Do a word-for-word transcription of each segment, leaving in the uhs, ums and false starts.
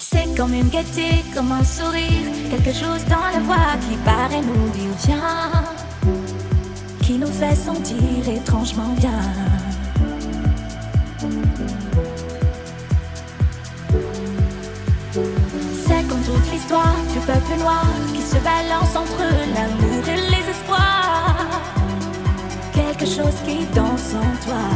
C'est comme une gaieté, comme un sourire, quelque chose dans la voix qui paraît nous dire viens, qui nous fait sentir étrangement bien. C'est comme toute l'histoire du peuple noir qui se balance entre l'amour et les espoirs, quelque chose qui danse en toi.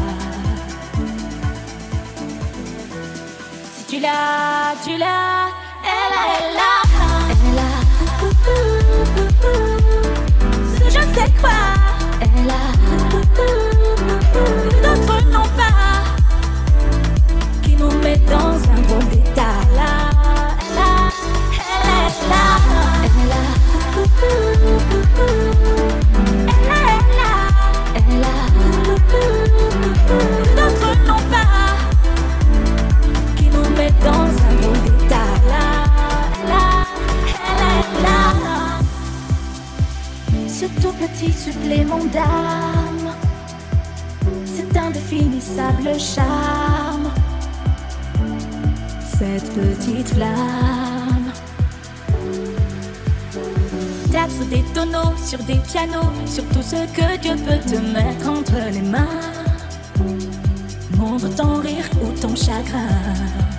Tu l'as, tu l'as, elle a, elle a, elle a, ouh, ouh, ouh, ouh, ce je sais quoi, elle a, ouh, ouh, ouh, d'autres n'ont pas, qui nous met dans un drôle d'état. Là, elle a, elle a, elle a, elle a, ouh, ouh, ouh, elle a, elle a, elle a, ouh, ouh, ouh, d'autres n'ont pas. Dans un drôle d'état, là, là, là, là. Ce tout petit supplément d'âme, c'est indéfinissable charme. Cette petite flamme tape sur des tonneaux, sur des pianos, sur tout ce que Dieu peut te mettre entre les mains. Montre ton rire ou ton chagrin.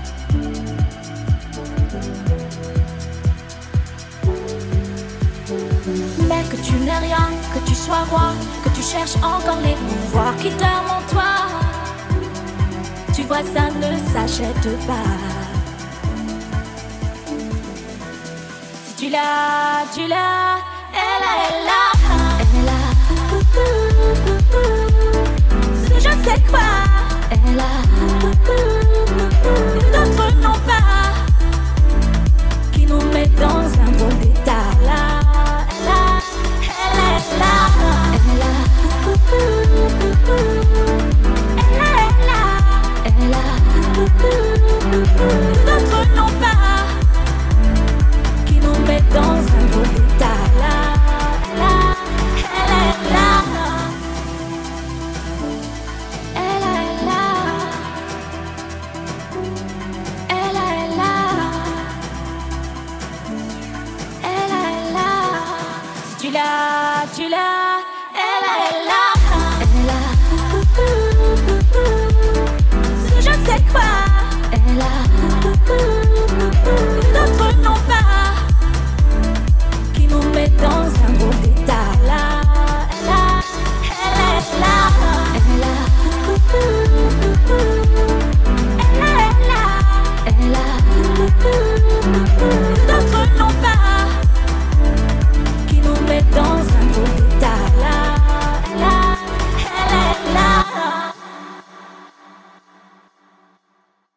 Mais que tu n'es rien, que tu sois roi, que tu cherches encore les pouvoirs qui dorment en toi, tu vois ça ne s'achète pas. Si tu l'as, tu l'as, elle a, elle a, elle a, ouh, ouh, ouh, ce je sais quoi, elle a, ouh, ouh, ouh, d'autres n'ont pas, qui nous met dans un drôle d'état. Là, elle a, elle a, elle a, ouh, ouh, ouh, elle a, elle a, elle a, ouh, ouh, ouh, d'autres n'ont pas, qui nous met dans un drôle d'état. Là, elle a, elle a, elle a, elle a, elle a, elle a, elle a, elle a. Si tu l'as, tu l'as, elle a, elle a, elle a, ouh, ouh, ouh, ouh, ce je sais quoi, elle a, ouh, ouh,